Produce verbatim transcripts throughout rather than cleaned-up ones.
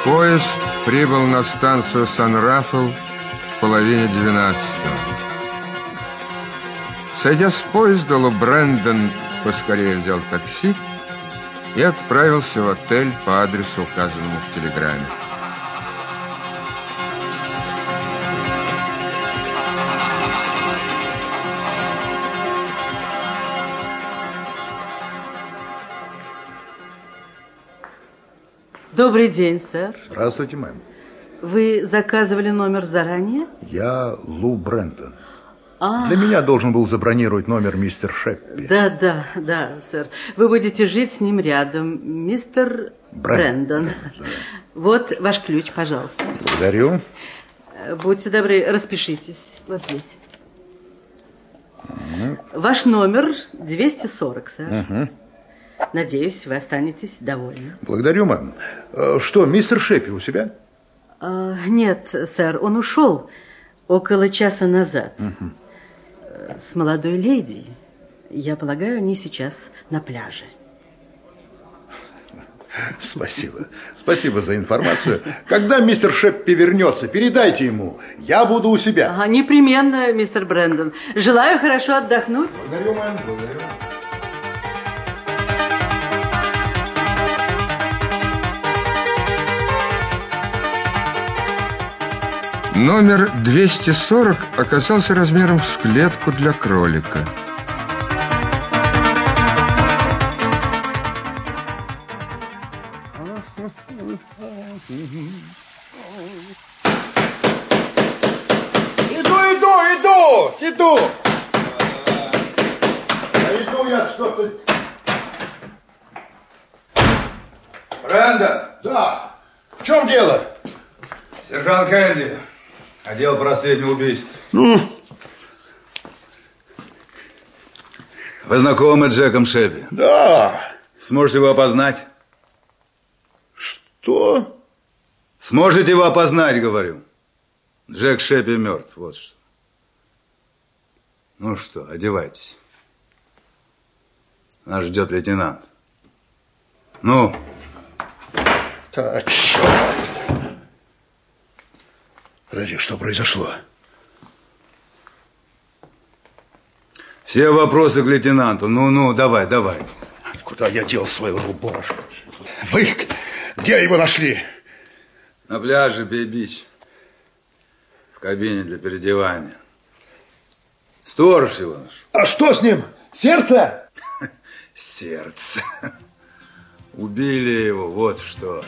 Поезд прибыл на станцию Сан-Рафаэл в половине двенадцатого. Сойдя с поезда, Лу Брэндон поскорее взял такси и отправился в отель по адресу, указанному в телеграмме. Добрый день, сэр. Здравствуйте, мэм. Вы заказывали номер заранее? Я Лу Брэндон. А. Для меня должен был забронировать номер мистер Шеппи. Да, да, да, сэр. Вы будете жить с ним рядом, мистер Брэндон. Брэндон. Да. Вот ваш ключ, пожалуйста. Благодарю. Будьте добры, распишитесь. Вот здесь. Угу. Ваш номер двести сорок, сэр. Угу. Надеюсь, вы останетесь довольны. Благодарю, мэм. Что, мистер Шеппи у себя? А, нет, сэр, он ушел около часа назад. Угу. С молодой леди. Я полагаю, они сейчас на пляже. Спасибо. Спасибо за информацию. Когда мистер Шеппи вернется, передайте ему. Я буду у себя. Ага, непременно, мистер Брэндон. Желаю хорошо отдохнуть. Благодарю, мэм. Благодарю. Номер двести сорок оказался размером с клетку для кролика. Иду, иду, иду, иду. Да иду я что-то. Брэндон! Да. В чем дело? Сержант Кеннеди. Отдел по расследованию убийств. Ну? Вы знакомы с Джеком Шеппи? Да. Сможете его опознать? Что? Сможете его опознать, говорю. Джек Шеппи мертв, вот что. Ну что, одевайтесь. Нас ждет лейтенант. Ну? Так, черт. Подожди, что произошло? Все вопросы к лейтенанту. Ну-ну, давай, давай. Куда я дел свою рубашку? Вы где его нашли? На пляже Бей-Бич. В кабине для переодевания. Сторож его наш. А что с ним? Сердце? Сердце. Убили его, вот что.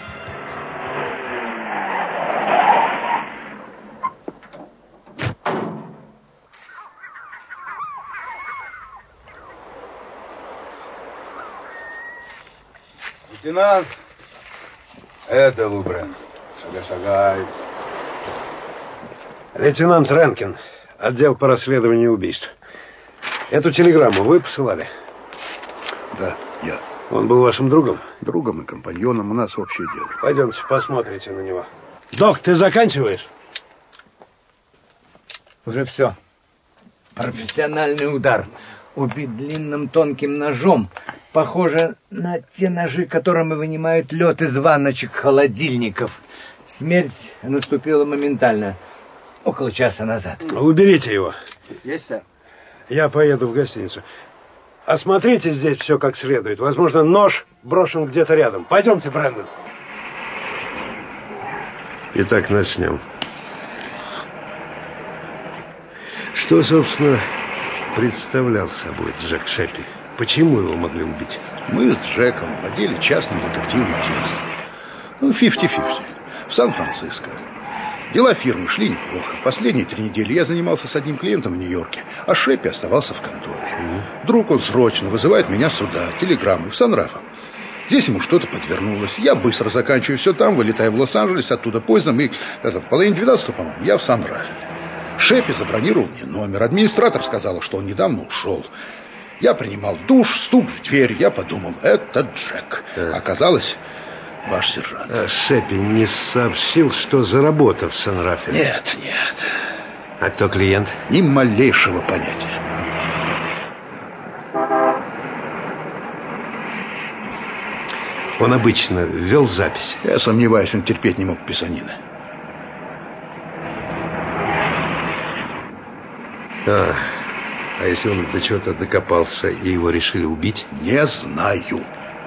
Лейтенант, это Лу Брэндон. Шагай, шагай. Лейтенант Ренкин, отдел по расследованию убийств. Эту телеграмму вы посылали? Да, я. Он был вашим другом? Другом и компаньоном, у нас общее дело. Пойдемте, посмотрите на него. Док, ты заканчиваешь? Уже все. Профессиональный удар. Убит длинным тонким ножом. Похоже на те ножи, которыми вынимают лед из ванночек холодильников. Смерть наступила моментально. Около часа назад. Уберите его. Есть, сэр. Я поеду в гостиницу. Осмотрите здесь все как следует. Возможно, нож брошен где-то рядом. Пойдемте, Брэндон. Итак, начнем. Что, собственно, представлял собой Джек Шеппи? Почему его могли убить? Мы с Джеком владели частным детективным агентством. Ну, фифти-фифти. В Сан-Франциско. Дела фирмы шли неплохо. Последние три недели я занимался с одним клиентом в Нью-Йорке, а Шеппи оставался в конторе. Mm. Вдруг он срочно вызывает меня сюда, телеграммы, в Сан-Рафаэл. Здесь ему что-то подвернулось. Я быстро заканчиваю все там, вылетаю в Лос-Анджелес, оттуда поездом, и это, в половине двенадцатого, по-моему, я в Сан-Рафаэле. Шеппи забронировал мне номер. Администратор сказала, что он недавно ушел. Я принимал душ, стук в дверь. Я подумал, это Джек. А. Оказалось, ваш сержант. А Шеппи не сообщил, что за работа в Сан-Рафаэле? Нет, нет. А кто клиент? Ни малейшего понятия. Он обычно вел запись? Я сомневаюсь, он терпеть не мог писанина. А, а если он до чего-то докопался и его решили убить? Не знаю.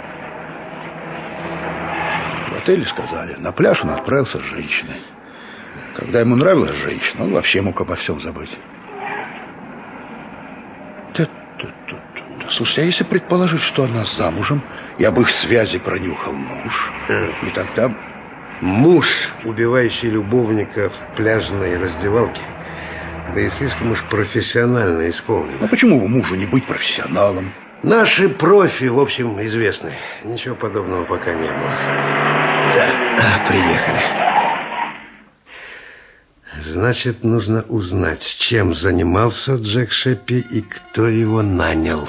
В отеле сказали, на пляж он отправился с женщиной. Когда ему нравилась женщина, он вообще мог обо всем забыть. Слушайте, а если предположить, что она замужем, и об их связи пронюхал муж, и тогда... Муж, убивающий любовника в пляжной раздевалке, да и слишком уж профессионально исполнено. А почему бы мужу не быть профессионалом? Наши профи, в общем, известны. Ничего подобного пока не было. Да, приехали. Значит, нужно узнать, чем занимался Джек Шеппи и кто его нанял.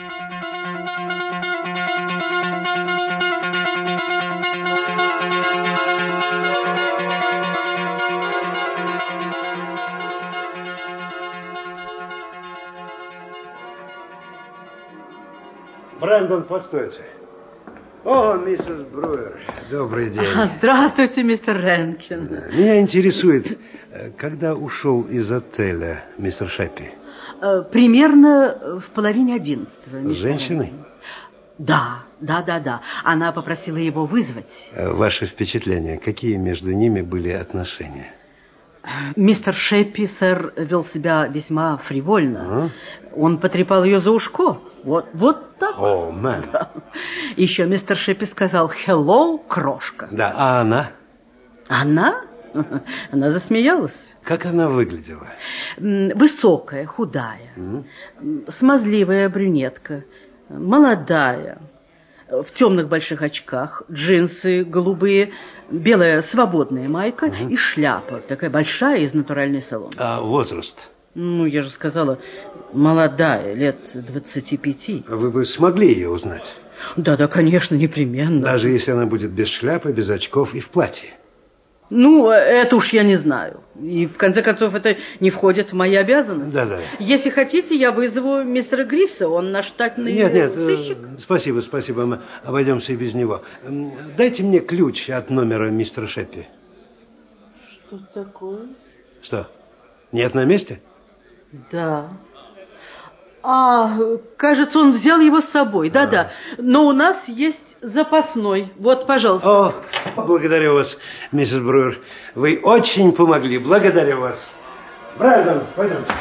Брэндон, постойте. О, миссис Бруер, добрый день. Здравствуйте, мистер Ренкин. Меня интересует, когда ушел из отеля мистер Шеппи? Примерно в половине одиннадцатого. С женщиной? Да, да, да, да. Она попросила его вызвать. Ваши впечатления, какие между ними были отношения? Мистер Шеппи, сэр, вел себя весьма фривольно. А? Он потрепал ее за ушко. Вот, вот так. О, мэн. Да. Еще мистер Шеппи сказал «Hello, крошка». Да, а она? Она? Она засмеялась. Как она выглядела? Высокая, худая, mm-hmm. смазливая брюнетка, молодая, в темных больших очках, джинсы голубые, белая свободная майка mm-hmm. и шляпа, такая большая, из натуральной соломы. А возраст? Ну, я же сказала, молодая, лет двадцати пяти. Вы бы смогли ее узнать? Да-да, конечно, непременно. Даже если она будет без шляпы, без очков и в платье? Ну, это уж я не знаю. И, в конце концов, это не входит в мои обязанности. Да-да. Если хотите, я вызову мистера Грифса, он наш штатный нет, нет, сыщик. Спасибо, спасибо, мы обойдемся и без него. Дайте мне ключ от номера мистера Шеппи. Что такое? Что, нет на месте? Да. А, кажется, он взял его с собой. Да-да. Но у нас есть запасной. Вот, пожалуйста. О, благодарю вас, миссис Бруер. Вы очень помогли. Благодарю вас. Брэндон, пойдемте.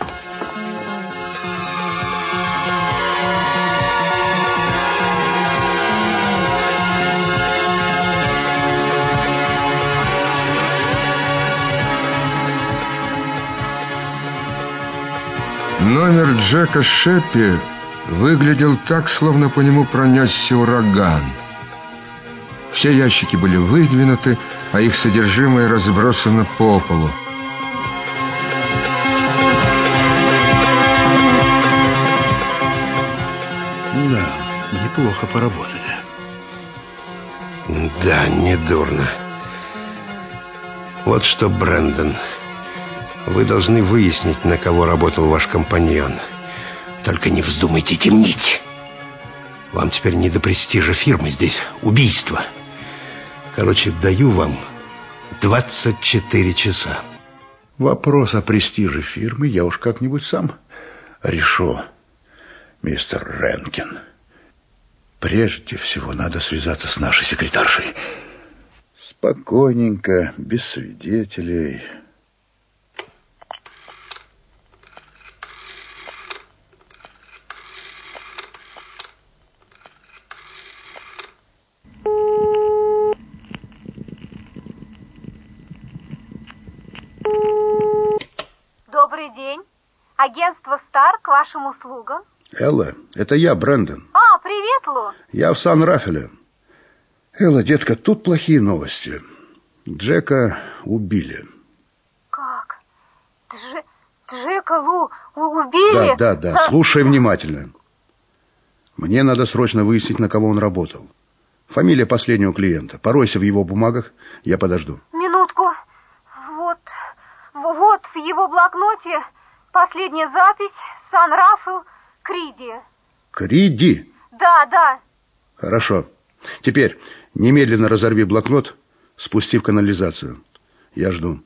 Номер Джека Шеппи выглядел так, словно по нему пронесся ураган. Все ящики были выдвинуты, а их содержимое разбросано по полу. Да, неплохо поработали. Да, недурно. Вот что, Брэндон, вы должны выяснить, на кого работал ваш компаньон. Только не вздумайте темнить. Вам теперь не до престижа фирмы, здесь убийство. Короче, даю вам двадцать четыре часа. Вопрос о престиже фирмы я уж как-нибудь сам решу, мистер Ренкин. Прежде всего надо связаться с нашей секретаршей. Спокойненько, без свидетелей. Добрый день. Агентство «Стар» к вашим услугам. Элла, это я, Брэндон. А, привет, Лу. Я в Сан-Рафаэле. Элла, детка, тут плохие новости. Джека убили. Как? Дж... Джека, Лу, убили? Да, да, да, а... слушай внимательно. Мне надо срочно выяснить, на кого он работал. Фамилия последнего клиента. Поройся в его бумагах, я подожду. Минутку. Вот, вот в его блокноте последняя запись. Сан-Рафаэл, Криди. Криди? Да, да. Хорошо. Теперь немедленно разорви блокнот, спусти в канализацию. Я жду.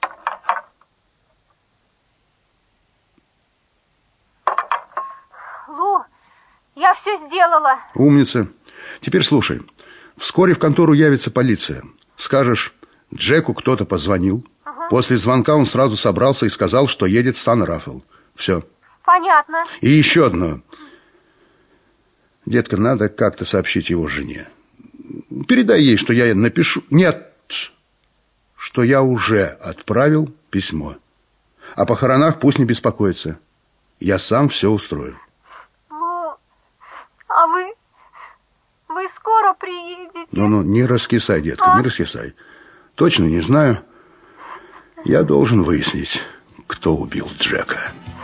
Лу, я все сделала. Умница. Теперь слушай. Вскоре в контору явится полиция. Скажешь, Джеку кто-то позвонил. Ага. После звонка он сразу собрался и сказал, что едет в Сан-Рафаэл. Все. Понятно. И еще одно. Детка, надо как-то сообщить его жене. Передай ей, что я напишу... Нет, что я уже отправил письмо. О похоронах пусть не беспокоится. Я сам все устрою. Ну, а вы... Вы скоро приедете? Ну-ну, не раскисай, детка, а? не раскисай. Точно не знаю. Я должен выяснить, кто убил Джека.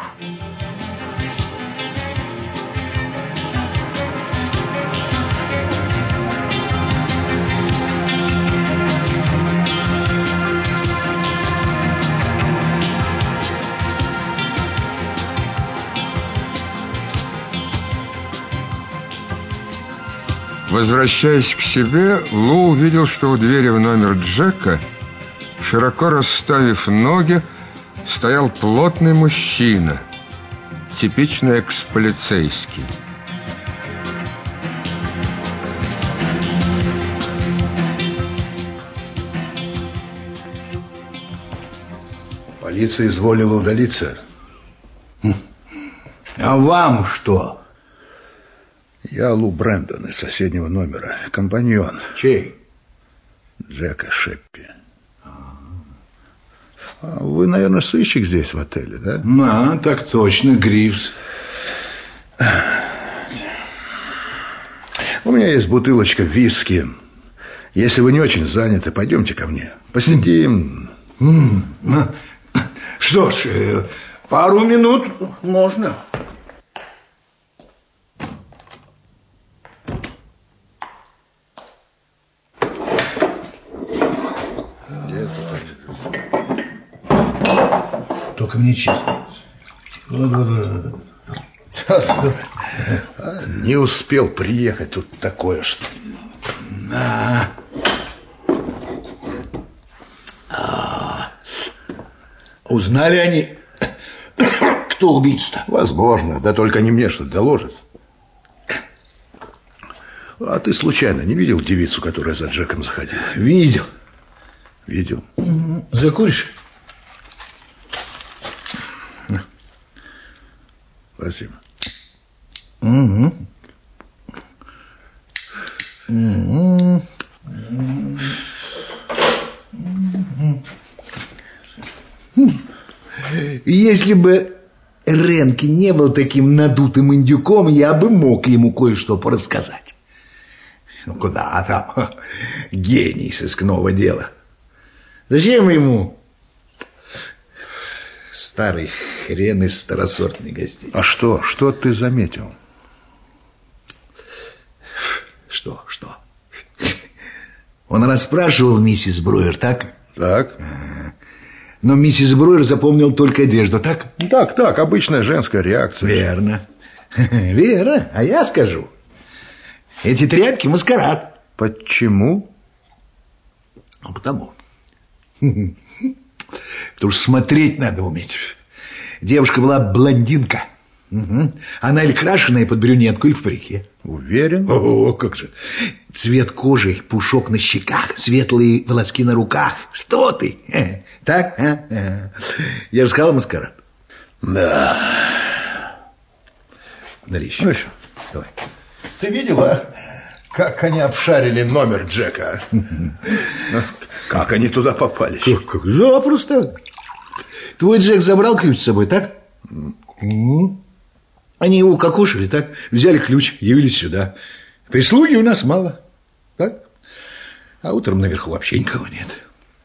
Возвращаясь к себе, Лу увидел, что у двери в номер Джека, широко расставив ноги, стоял плотный мужчина, типичный экс-полицейский. Полиция изволила удалиться. А вам что? Я Лу Брэндон из соседнего номера, компаньон. Чей? Джека Шеппи. А вы, наверное, сыщик здесь, в отеле, да? А, так точно, Гривс. У меня есть бутылочка виски. Если вы не очень заняты, пойдемте ко мне. Посидим. Что ж, пару минут можно. Только мне чисто. Вот, вот, вот. Не успел приехать, тут такое что. А. А. Узнали они, кто убийца-то? Возможно, да только не мне, что доложат. А ты случайно не видел девицу, которая за Джеком заходила? Видел. Видел. Закуришь? Спасибо. Угу. Угу. Если бы Ренки не был таким надутым индюком, я бы мог ему кое-что порассказать. Ну, куда там? Гений сыскного дела. Зачем ему старый хрен из второсортной гостиницы? А что? Что ты заметил? Что? Что? Он расспрашивал миссис Бруер, так? Так. Но миссис Бруер запомнил только одежду, так? Так, так, обычная женская реакция. Верно. Верно, а я скажу. Эти тряпки маскарад. Почему? Ну, потому. Потому что смотреть надо уметь. Девушка была блондинка. Угу. Она или крашеная под брюнетку, или в парике. Уверен? О, как же. Цвет кожи, пушок на щеках, светлые волоски на руках. Что ты? Так? Я же сказал маскарад. Да. Налей еще. Ну, еще. Давай. Ты видела, как они обшарили номер Джека? Как они туда попали? Как, как? Запросто. Твой Джек забрал ключ с собой, так? Mm. Они его укокошили, так? Взяли ключ, явились сюда. Прислуги у нас мало, так? А утром наверху вообще никого нет.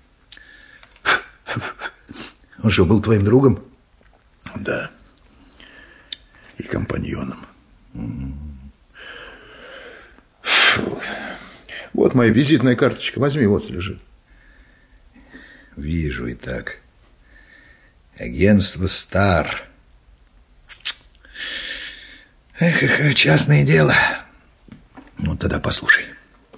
Он что, был твоим другом? Да. И компаньоном. Mm. Вот. Вот моя визитная карточка. Возьми, вот лежит. Вижу и так. Агентство «Стар». Эх, эх, частное дело. Ну, тогда послушай.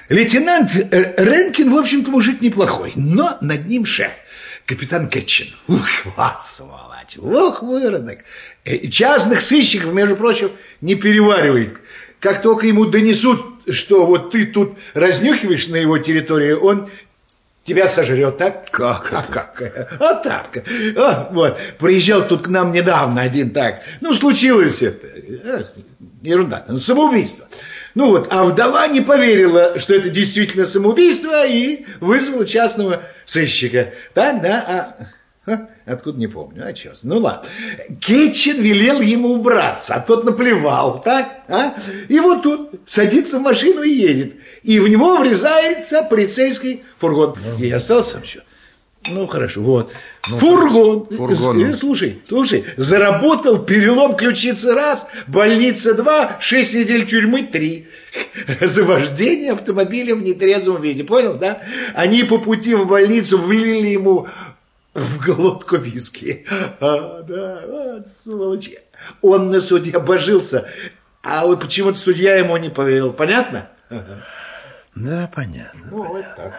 Лейтенант Ренкин, в общем-то, мужик неплохой, но над ним шеф, капитан Кетчин. Ух, вот сволочь, ох, выродок. Частных сыщиков, между прочим, не переваривает. Как только ему донесут, что вот ты тут разнюхиваешь на его территории, он тебя сожрет, так? Как а это? как? А так. А, вот, приезжал тут к нам недавно один так. Ну, случилось это. Эх, ерунда, самоубийство. Ну вот, а вдова не поверила, что это действительно самоубийство, и вызвала частного сыщика. Так, да, а... а откуда не помню, а черт. Ну ладно. Кетчин велел ему убраться, а тот наплевал, так, а? И вот тут садится в машину и едет. И в него врезается полицейский фургон. И остался все. Ну, хорошо, вот. Ну, фургон. Фургон. Слушай, слушай, заработал перелом ключицы раз, больница два, шесть недель тюрьмы три. За вождение автомобиля в нетрезвом виде, понял, да? Они по пути в больницу влили ему в глотку виски. А, да, вот, сволочи. Он на суде обожился, а вот почему-то судья ему не поверил, понятно? Да, понятно. Ну, понятно. вот так.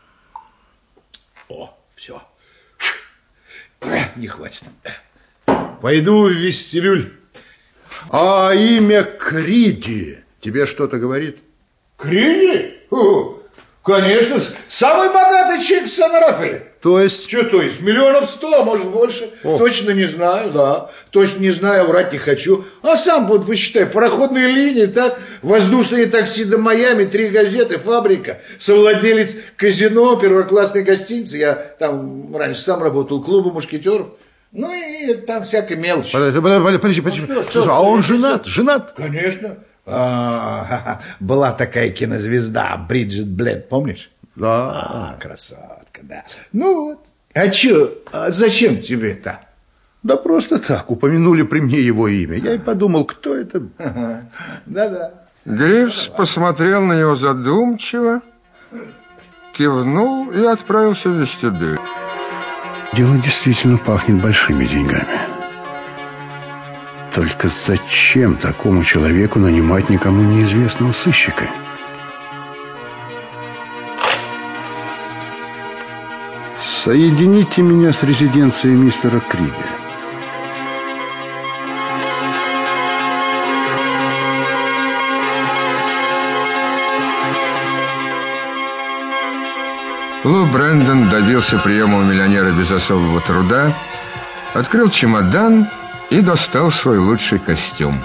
О, все. Не хватит. Пойду в вестибюль. А имя Криди тебе что-то говорит? Криди? О, конечно, самый богатый человек в Сан-Рафаэле. То есть? Что то есть? Миллионов сто, может больше. О. Точно не знаю, да. Точно не знаю, врать не хочу. А сам вот посчитай, пароходные линии, так, воздушные такси до Майами, три газеты, фабрика, совладелец казино, первоклассной гостиницы. Я там раньше сам работал, клуба мушкетеров. Ну и там всякая мелочь. Подожди, подожди, подожди, подожди. Ну, что, Слушай, что, а он что, женат? что? Женат? Конечно. А, была такая кинозвезда Бриджит Блэд, помнишь? Да. А, красотка, да. Ну вот. А чё, а зачем тебе это? Да просто так, упомянули при мне его имя. Я и подумал, кто это? Да-да. Грифс посмотрел на него задумчиво, кивнул и отправился в вестибюль. Дело действительно пахнет большими деньгами. Только зачем такому человеку нанимать никому неизвестного сыщика? Соедините меня с резиденцией мистера Криди. Лу Брэндон добился приема у миллионера без особого труда, открыл чемодан и достал свой лучший костюм.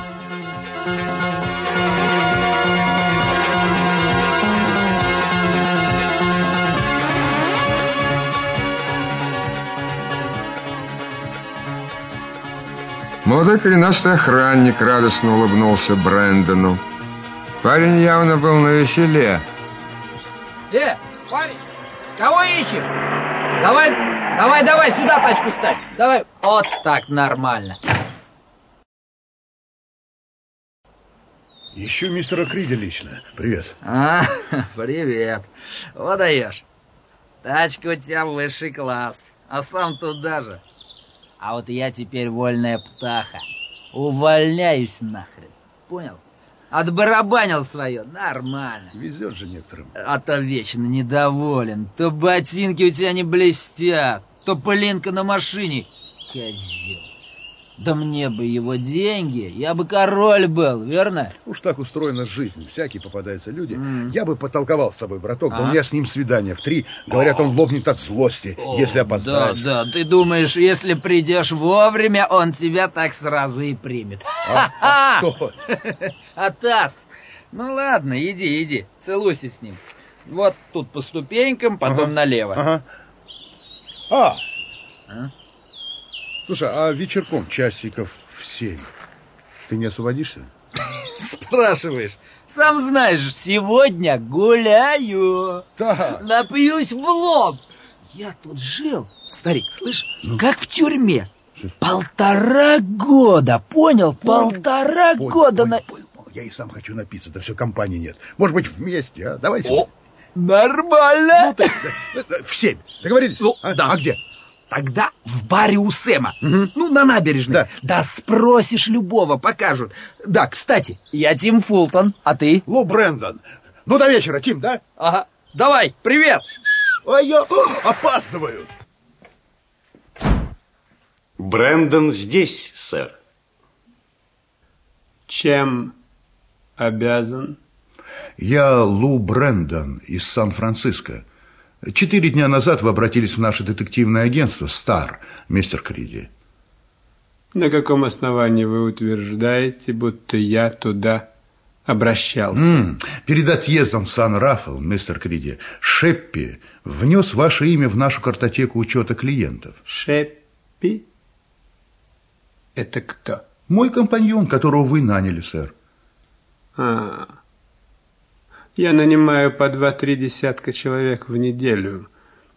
Молодой коренастый охранник радостно улыбнулся Брэндону. Парень явно был навеселе. Э, парень, кого ищешь? Давай, давай, давай, сюда тачку ставь. Давай, вот так, нормально. Ищу мистера Криди лично. Привет. А, привет. Вот даешь. Тачка у тебя высший класс, а сам туда же. А вот я теперь вольная птаха. Увольняюсь нахрен. Понял? Отбарабанил свое. Нормально. Везет же некоторым. А то вечно недоволен. То ботинки у тебя не блестят, то пылинка на машине. Козел. Да мне бы его деньги, я бы король был, верно? Уж так устроена жизнь. Всякие попадаются люди. Mm. Я бы потолковал с собой, браток, А? но у меня с ним свидание в три. Говорят, он лопнет от злости, О, если опоздаешь. Да, да, ты думаешь, если придешь вовремя, он тебя так сразу и примет. А, а что? Атас. Ну ладно, иди, иди, целуйся с ним. Вот тут по ступенькам, потом Ага. налево. Ага. А! А? Слушай, а вечерком часиков в семь ты не освободишься? Спрашиваешь. Сам знаешь, сегодня гуляю. Да. Напьюсь в лоб. Я тут жил, старик, слышь, ну? Как в тюрьме. Полтора года, понял? Понял. Полтора Понял, года. понял, на... понял, понял. Я и сам хочу напиться, да все, компании нет. Может быть, вместе, а? Давайте. О, нормально. Ну, ты, в семь. Договорились? Ну, а? Да. А где? Тогда в баре у Сэма. Угу. Ну, на набережной. Да. Да спросишь любого, покажут. Да, кстати, я Тим Фултон, а ты? Лу Брэндон. Ну, до вечера, Тим, да? Ага. Давай, привет! Ой, я опаздываю. Брэндон здесь, сэр. Чем обязан? Я Лу Брэндон из Сан-Франциско. Четыре дня назад вы обратились в наше детективное агентство «Стар», мистер Криди. На каком основании вы утверждаете, будто я туда обращался? М-м, перед отъездом в Сан-Рафаэл, мистер Криди, Шеппи внес ваше имя в нашу картотеку учета клиентов. Шеппи? Это кто? Мой компаньон, которого вы наняли, сэр. А, я нанимаю по два-три десятка человек в неделю.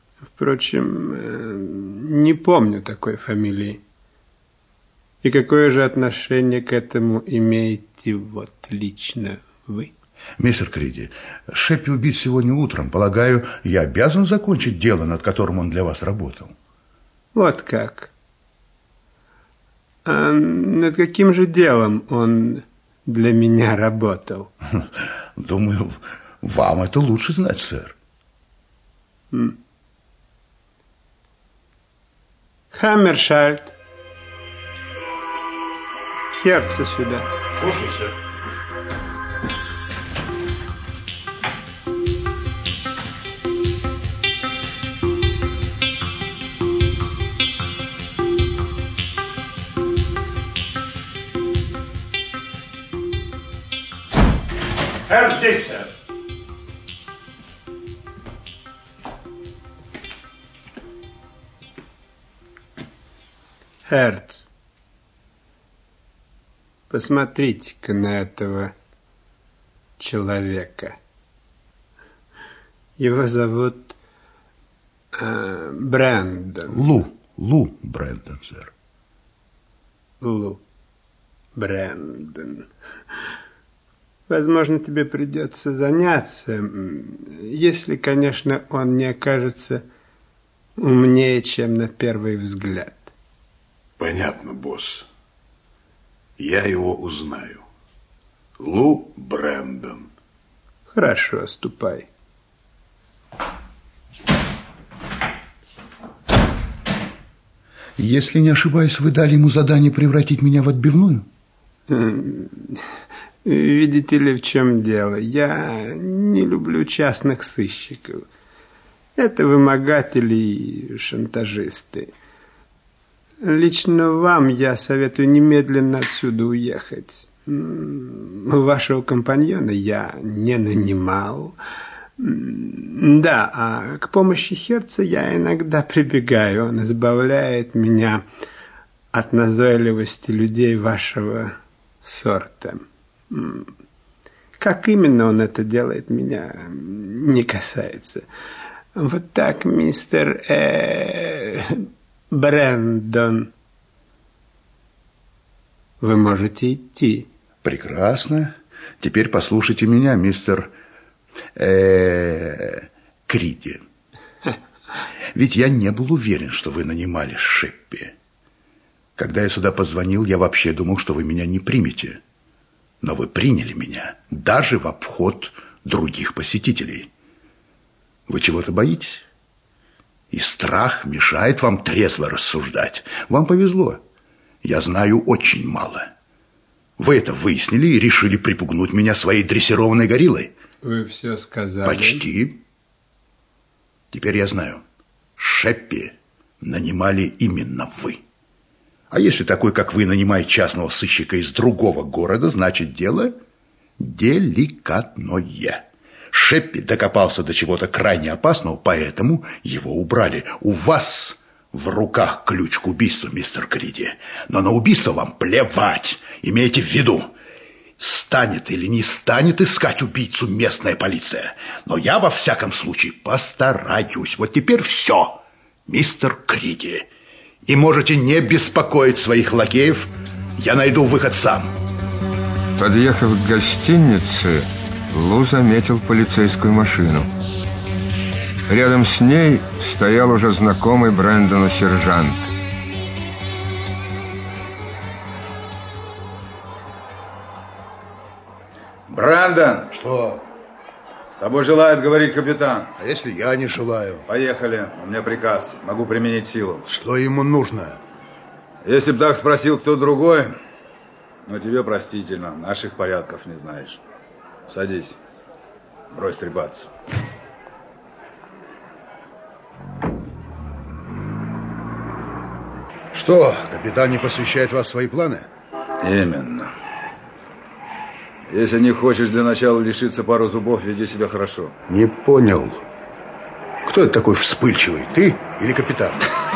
Впрочем, не помню такой фамилии. И какое же отношение к этому имеете вот лично вы? Мистер Криди, Шеппи убит сегодня утром. Полагаю, я обязан закончить дело, над которым он для вас работал. Вот как. А над каким же делом он для меня работал? Думаю, вам это лучше знать, сэр. Хаммершальд. Сердце сюда. Слушай, сэр. Эр здесь, сэр. Hertz. Посмотрите-ка на этого человека. Его зовут э, Брэндон. Лу. Лу Брэндон, сэр. Лу Брэндон. Возможно, тебе придется заняться, если, конечно, он не окажется умнее, чем на первый взгляд. Понятно, босс. Я его узнаю. Лу Брэндон. Хорошо, ступай. Если не ошибаюсь, вы дали ему задание превратить меня в отбивную? Видите ли, в чем дело? Я не люблю частных сыщиков. Это вымогатели и шантажисты. Лично вам я советую немедленно отсюда уехать. Вашего компаньона я не нанимал. Да, а к помощи Херца я иногда прибегаю. Он избавляет меня от назойливости людей вашего сорта. Как именно он это делает, меня не касается. Вот так, мистер э, Брэндон. Вы можете идти. Прекрасно. Теперь послушайте меня, мистер э, Криди. Ведь я не был уверен, что вы нанимали Шеппи. Когда я сюда позвонил, я вообще думал, что вы меня не примете. Но вы приняли меня, даже в обход других посетителей. Вы чего-то боитесь? И страх мешает вам трезво рассуждать. Вам повезло. Я знаю очень мало. Вы это выяснили и решили припугнуть меня своей дрессированной гориллой? Вы все сказали. Почти. Теперь я знаю. Шеппи нанимали именно вы. А если такой, как вы, нанимает частного сыщика из другого города, значит, дело деликатное. Шеппи докопался до чего-то крайне опасного, поэтому его убрали. У вас в руках ключ к убийству, мистер Криди. Но на убийство вам плевать. Имейте в виду, станет или не станет искать убийцу местная полиция. Но я во всяком случае постараюсь. Вот теперь все, мистер Криди. И можете не беспокоить своих лакеев. Я найду выход сам. Подъехав к гостинице, Лу заметил полицейскую машину. Рядом с ней стоял уже знакомый Брэндону сержант. Брэндон! Что? С тобой желает говорить капитан. А если я не желаю? Поехали. У меня приказ. Могу применить силу. Что ему нужно? Если б так спросил кто другой, но тебе простительно. Наших порядков не знаешь. Садись. Брось трепаться. Что, капитан не посвящает вас в свои планы? Именно. Если не хочешь для начала лишиться пару зубов, веди себя хорошо. Не понял. Кто это такой вспыльчивый? Ты или капитан?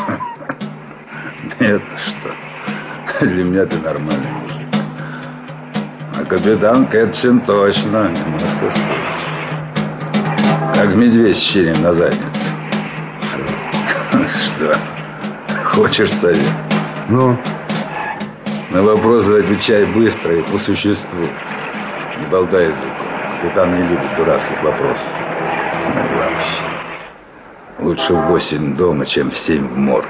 Нет, что? Для меня ты нормальный мужик. А капитан Кэтчин точно немножко вспыльчивый. Как медведь с щелем на заднице. Что? Хочешь совет? Ну? На вопросы отвечай быстро и по существу. Не болтай языком. Капитан не любит дурацких вопросов. Ну и вообще. Лучше в восемь дома, чем в семь в морге.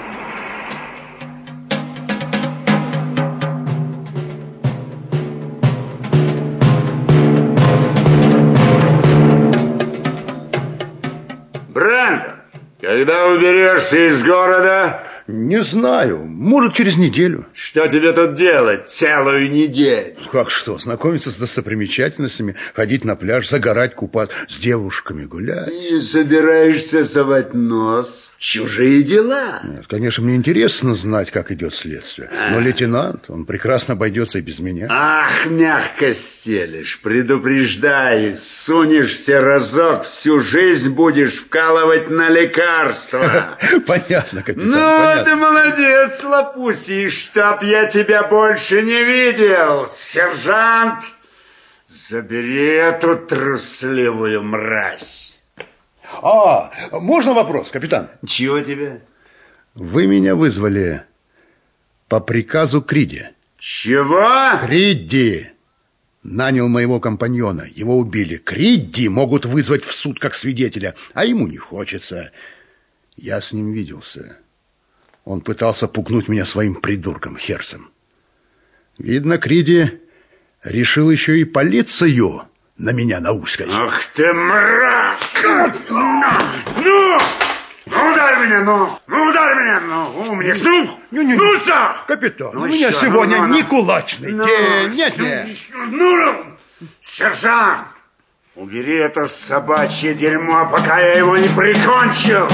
Брэндон, когда уберешься из города? Не знаю. Может, через неделю. Что тебе тут делать целую неделю? Как что? Знакомиться с достопримечательностями, ходить на пляж, загорать, купаться, с девушками гулять. Ты не собираешься совать нос в чужие дела? Нет, конечно, мне интересно знать, как идет следствие. Но лейтенант, он прекрасно обойдется и без меня. Ах, мягко стелишь. Предупреждаю, сунешься разок, всю жизнь будешь вкалывать на лекарства. Понятно, капитан, Ну, понятно. ты молодец, Лапуси, чтоб я тебя больше не видел. Сержант, забери эту трусливую мразь. А, можно вопрос, капитан? Чего тебе? Вы меня вызвали по приказу Криди. Чего? Криди нанял моего компаньона. Его убили. Криди могут вызвать в суд как свидетеля, а ему не хочется. Я с ним виделся. Он пытался пугнуть меня своим придурком Херцем. Видно, Криди решил еще и полицию на меня науськать. Ах ты мразь! Ну! Ну, ударь меня, ну! Ну, ударь меня, ну! Умник, ну! Не, не, ну, что? Капитан, Ну, у меня что? сегодня Ну, ну, не ну. кулачный Ну, день. Нет, нет. Ну, сержант, убери это собачье дерьмо, пока я его не прикончил.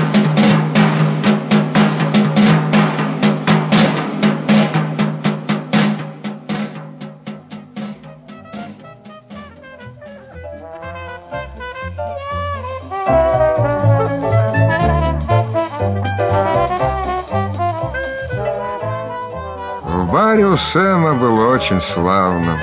В баре у Сэма было очень славно.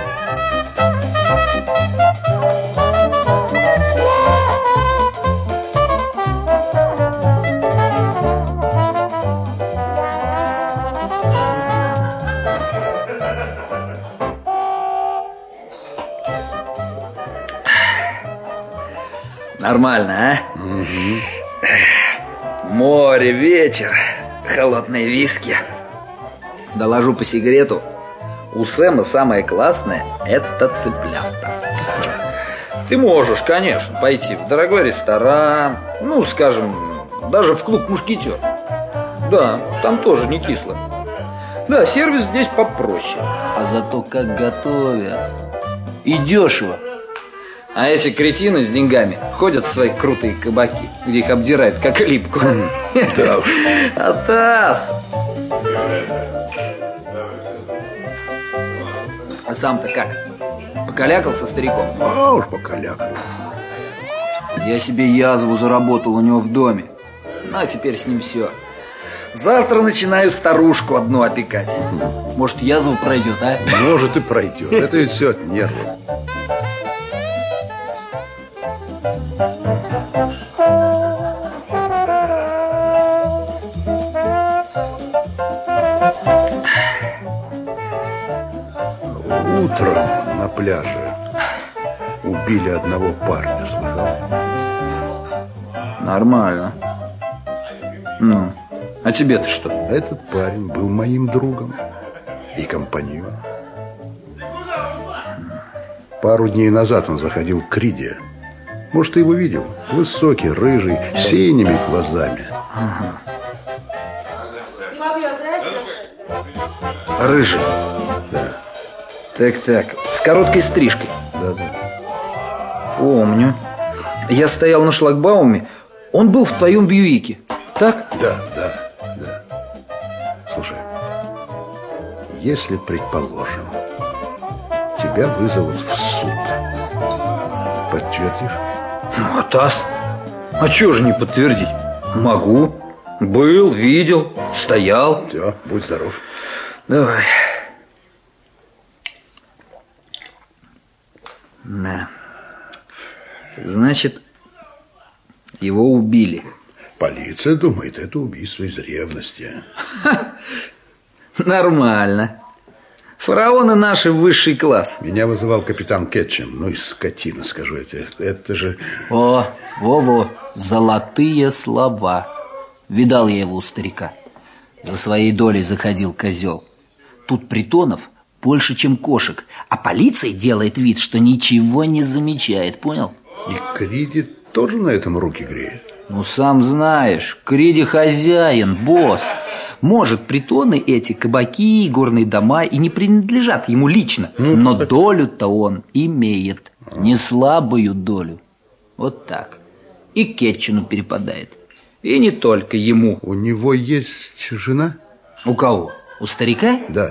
Нормально, а? Угу. Море, вечер, холодные виски. Доложу по секрету, у Сэма самое классное – это цыплята. Ты можешь, конечно, пойти в дорогой ресторан, ну, скажем, даже в клуб «Мушкетер». Да, там тоже не кисло. Да, сервис здесь попроще. А зато как готовят. И дешево. А эти кретины с деньгами ходят в свои крутые кабаки, где их обдирают как липку. Да уж. Атас! А сам-то как? Покалякал со стариком? А уж покалякал. Я себе язву заработал у него в доме. Ну, а теперь с ним все. Завтра начинаю старушку одну опекать. Может, язва пройдет, а? Может и пройдет. Это и все от нервов. Утром на пляже убили одного парня, слыхал? Нормально. Ну, а тебе-то что? Этот парень был моим другом и компаньоном. Пару дней назад он заходил к Криди Может, ты его видел? Высокий, рыжий, с синими глазами. Ага. Рыжий? Да. Так-так, с короткой стрижкой? Да-да. Помню. Я стоял на шлагбауме, он был в твоем Бьюике, так? Да, да, да. Слушай, если, предположим, тебя вызовут в суд, подтвердишь? Ну, Атас, а чего же не подтвердить? Могу. Был, видел, стоял. Все, будь здоров. Давай. Да. Значит, его убили. Полиция думает, это убийство из ревности. Нормально. Фараоны наши высший класс. Меня вызывал капитан Кетчем. Ну и скотина, скажу это. Это же... О, во-во, золотые слова. Видал я его у старика. За своей долей заходил козел. Тут притонов больше, чем кошек. А полиция делает вид, что ничего не замечает, понял? И Криди тоже на этом руки греет. Ну, сам знаешь, Криди хозяин, босс. Может, притоны эти, кабаки, горные дома и не принадлежат ему лично. Но долю-то он имеет. Не слабую долю. Вот так. И Кетчину перепадает. И не только ему. У него есть жена? У кого? У старика? Да.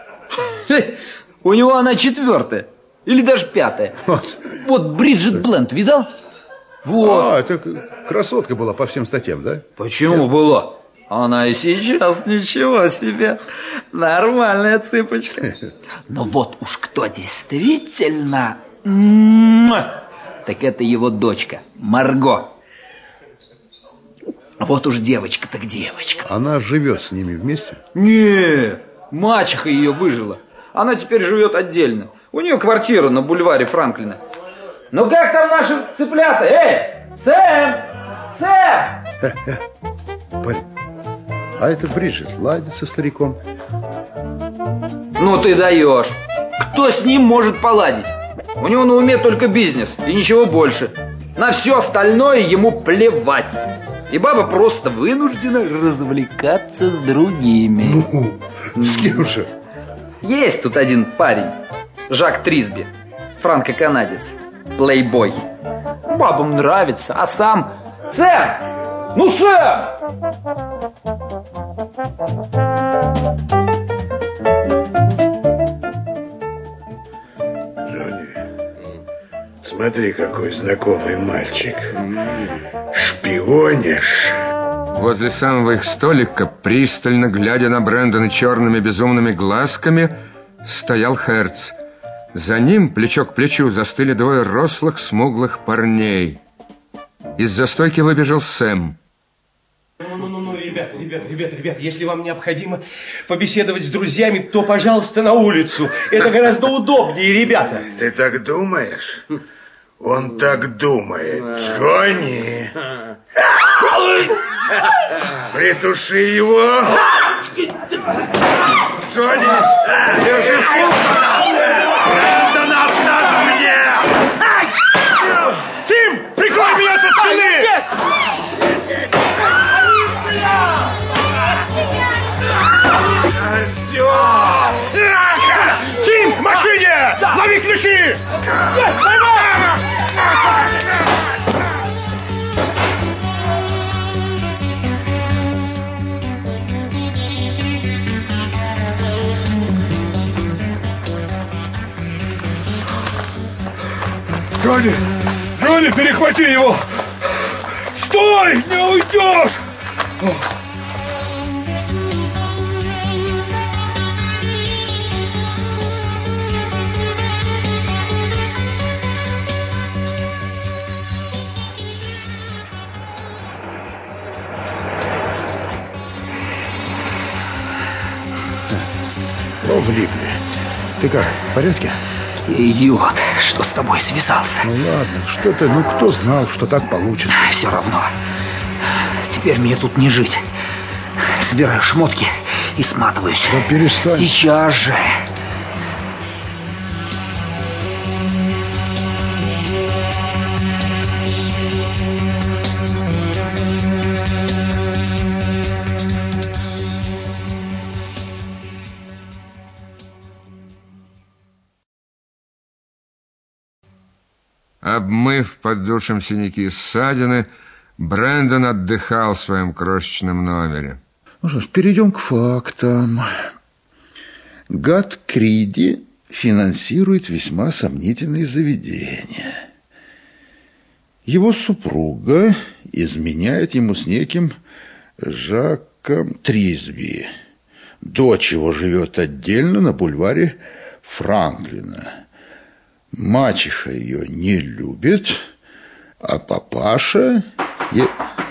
У него она четвертая. Или даже пятая. Вот, вот Бриджит Бленд, видал? Вот. А, это красотка была по всем статьям, да? Почему была? Она и сейчас ничего себе. Нормальная цыпочка. Но вот уж кто действительно... Так это его дочка, Марго. Вот уж девочка так девочка. Она живет с ними вместе? Не, мачеха ее выжила. Она теперь живет отдельно. У нее квартира на бульваре Франклина. Ну как там наши цыплята? Эй, Сэм! Сэм! Парень, а это Бриджит ладит со стариком? Ну ты даешь. Кто с ним может поладить? У него на уме только бизнес и ничего больше. На все остальное ему плевать. И баба просто вынуждена развлекаться с другими. Ну, с кем же? Есть тут один парень, Жак Трисби, франко-канадец, плейбой. Бабам нравится, а сам... Сэм! Ну, Сэм! Смотри, какой знакомый мальчик. Шпионишь. Возле самого их столика, пристально глядя на Брэндона черными безумными глазками, стоял Херц. За ним, плечо к плечу, застыли двое рослых, смуглых парней. Из-за стойки выбежал Сэм. Ну-ну-ну, ребята, ребята, ребята, ребята, если вам необходимо побеседовать с друзьями, то, пожалуйста, на улицу. Это гораздо удобнее, ребята. Ты так думаешь? Он так думает. Джонни! Притуши его! Джонни! Держи в кулак! Брэндона оставь мне! Тим, прикрой меня со спины! Все! Тим, к машине! Лови ключи! Джонни! Джонни, перехвати его! Стой! Не уйдешь! О, влипли. Ты как, в порядке? Идиот, что с тобой связался? Ну ладно, что ты, ну кто знал, что так получится? Все равно. Теперь мне тут не жить. Собираю шмотки и сматываюсь. Да перестань. Сейчас же. Обмыв под душем синяки и ссадины, Брэндон отдыхал в своем крошечном номере. Ну что ж, перейдем к фактам. Гад Криди финансирует весьма сомнительные заведения. Его супруга изменяет ему с неким Жаком Трисби. Дочь его живет отдельно на бульваре Франклина. Мачеха ее не любит, а папаша... Е...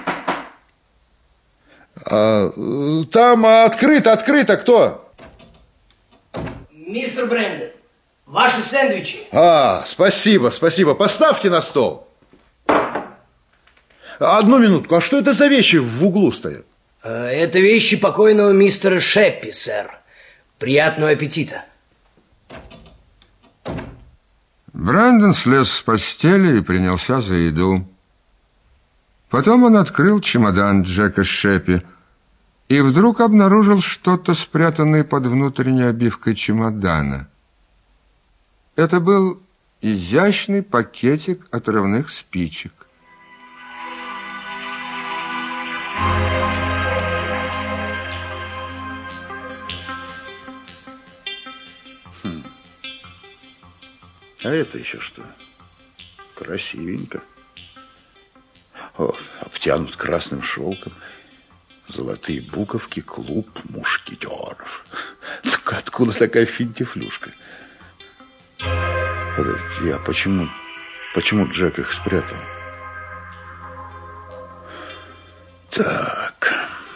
А, там открыто, открыто, кто? Мистер Брэндон, ваши сэндвичи. А, спасибо, спасибо. Поставьте на стол. Одну минутку, а что это за вещи в углу стоят? Это вещи покойного мистера Шеппи, сэр. Приятного аппетита. Брэндон слез с постели и принялся за еду. Потом он открыл чемодан Джека Шеппи и вдруг обнаружил что-то, спрятанное под внутренней обивкой чемодана. Это был изящный пакетик отрывных спичек. Хм. А это еще что? Красивенько. О, обтянут красным шелком. Золотые буковки, клуб мушкетеров. Так откуда такая финтифлюшка? Подожди, а почему, почему Джек их спрятал? Так,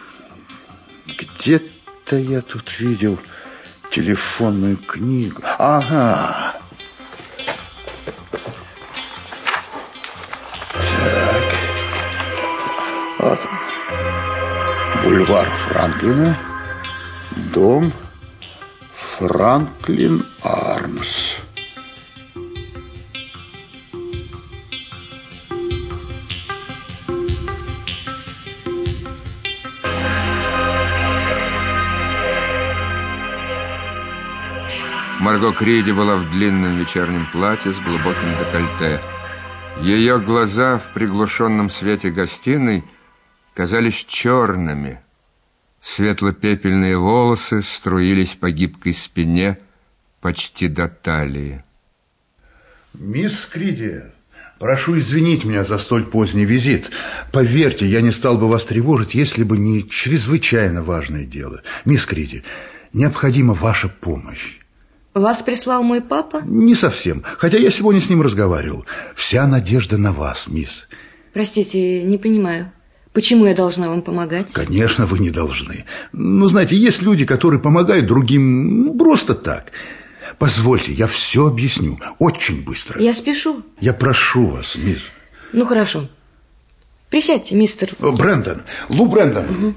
где-то я тут видел телефонную книгу. Ага. Так. Вот он. Бульвар Франклина, дом Франклин Армс. Марго Криди была в длинном вечернем платье с глубоким декольте. Ее глаза в приглушенном свете гостиной казались черными. Светло-пепельные волосы струились по гибкой спине почти до талии. Мисс Криди, прошу извинить меня за столь поздний визит. Поверьте, я не стал бы вас тревожить, если бы не чрезвычайно важное дело. Мисс Криди, необходима ваша помощь. Вас прислал мой папа? Не совсем, хотя я сегодня с ним разговаривал. Вся надежда на вас, мисс. Простите, не понимаю. Почему я должна вам помогать? Конечно, вы не должны. Но, знаете, есть люди, которые помогают другим просто так. Позвольте, я все объясню. Очень быстро. Я спешу. Я прошу вас, мисс. Ну, хорошо. Присядьте, мистер... Брэндон. Лу Брэндон. Угу.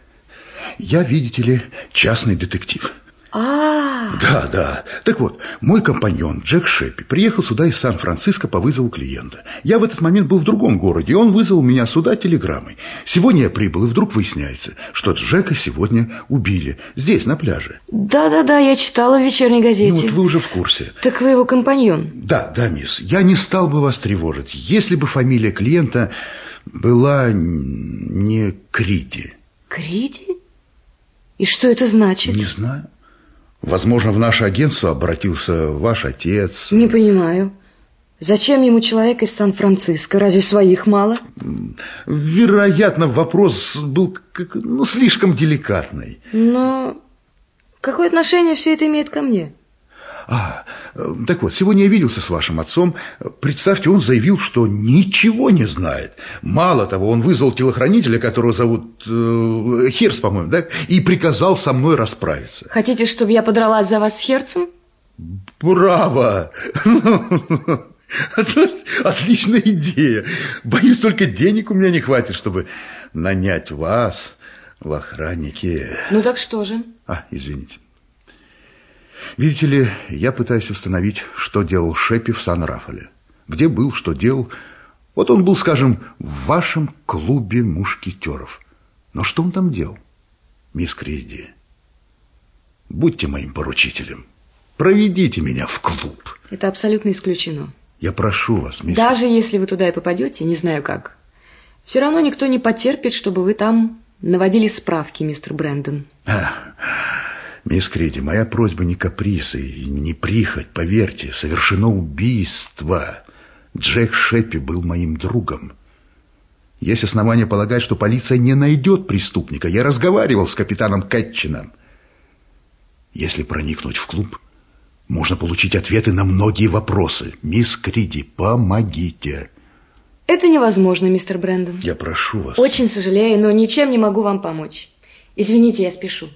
Я, видите ли, частный детектив. А, Да, да. Так вот, мой компаньон Джек Шеппи приехал сюда из Сан-Франциско по вызову клиента. Я в этот момент был в другом городе, и он вызвал меня сюда телеграммой. Сегодня я прибыл, и вдруг выясняется, что Джека сегодня убили. Здесь, на пляже. Да-да-да, я читала в вечерней газете. Ну, вот вы уже в курсе. Так вы его компаньон? Да, да, мисс. Я не стал бы вас тревожить, если бы фамилия клиента была не Криди. Криди? И что это значит? Не знаю. Возможно, в наше агентство обратился ваш отец. Не понимаю. Зачем ему человек из Сан-Франциско? Разве своих мало? Вероятно, вопрос был ну, слишком деликатный. Но какое отношение все это имеет ко мне? А, так вот, сегодня я виделся с вашим отцом. Представьте, он заявил, что ничего не знает. Мало того, он вызвал телохранителя, которого зовут э, Херс, по-моему, да, и приказал со мной расправиться. Хотите, чтобы я подралась за вас с Херцем? Браво! Отличная идея. Боюсь, только денег у меня не хватит, чтобы нанять вас в охранники. Ну так что же? А, извините. Видите ли, я пытаюсь установить, что делал Шеппи в Сан-Рафале. Где был, что делал. Вот он был, скажем, в вашем клубе мушкетеров. Но что он там делал? Мисс Криди, будьте моим поручителем. Проведите меня в клуб. Это абсолютно исключено. Я прошу вас, мистер... Даже если вы туда и попадете, не знаю как, все равно никто не потерпит, чтобы вы там наводили справки, мистер Брэндон. А, мисс Криди, моя просьба не каприз и не прихоть, поверьте, совершено убийство. Джек Шеппи был моим другом. Есть основания полагать, что полиция не найдет преступника. Я разговаривал с капитаном Кэтчином. Если проникнуть в клуб, можно получить ответы на многие вопросы. Мисс Криди, помогите. Это невозможно, мистер Брэндон. Я прошу вас. Очень сожалею, но ничем не могу вам помочь. Извините, я спешу.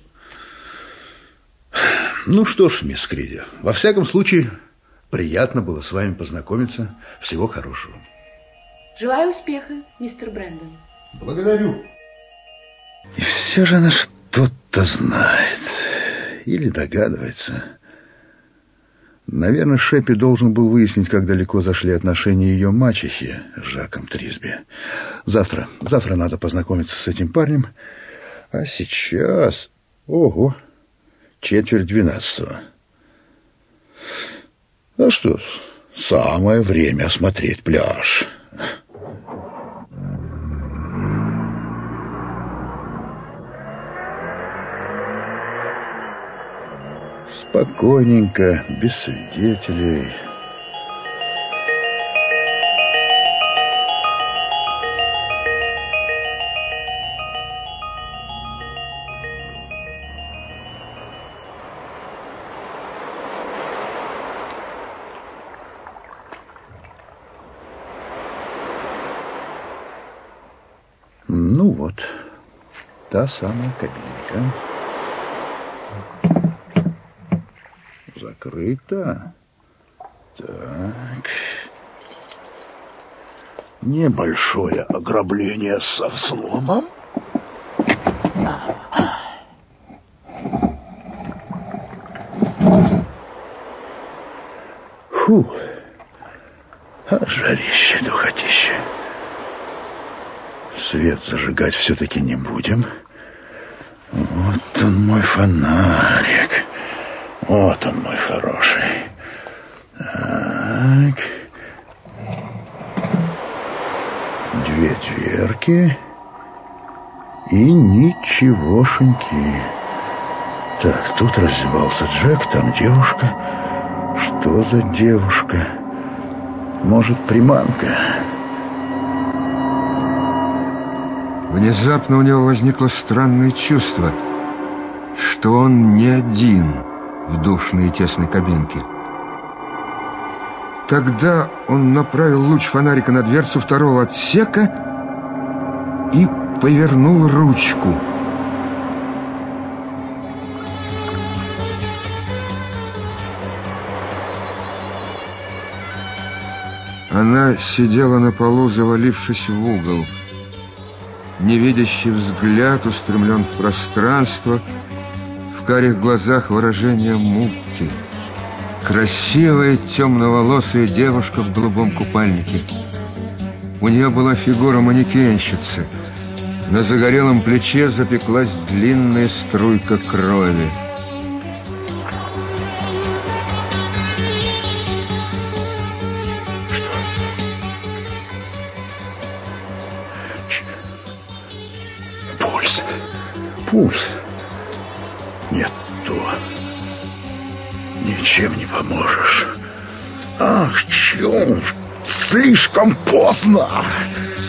Ну что ж, мисс Криди, во всяком случае, приятно было с вами познакомиться. Всего хорошего. Желаю успеха, мистер Брэндон. Благодарю. И все же она что-то знает. Или догадывается. Наверное, Шеппи должен был выяснить, как далеко зашли отношения ее мачехи с Жаком Трисби. Завтра, завтра надо познакомиться с этим парнем. А сейчас... Ого, четверть двенадцатого. А что, самое время осмотреть пляж. Спокойненько, без свидетелей. Ну вот, та самая кабинка. Закрыто. Так. Небольшое ограбление со взломом. Фу. А жарище, духотище. Свет зажигать все-таки не будем. Вот он, мой фонарик. Вот он, мой хороший. Так. Две дверки. И ничегошеньки. Так, тут раздевался Джек, там девушка. Что за девушка? Может, приманка? Внезапно у него возникло странное чувство, что он не один в душной и тесной кабинке. Тогда он направил луч фонарика на дверцу второго отсека и повернул ручку. Она сидела на полу, завалившись в угол. Невидящий взгляд устремлен в пространство, в карих глазах выражение муки. Красивая темноволосая девушка в голубом купальнике. У нее была фигура манекенщицы. На загорелом плече запеклась длинная струйка крови. Пульс. Пульс. Нет, то. Ничем не поможешь. Ах, черт, слишком поздно.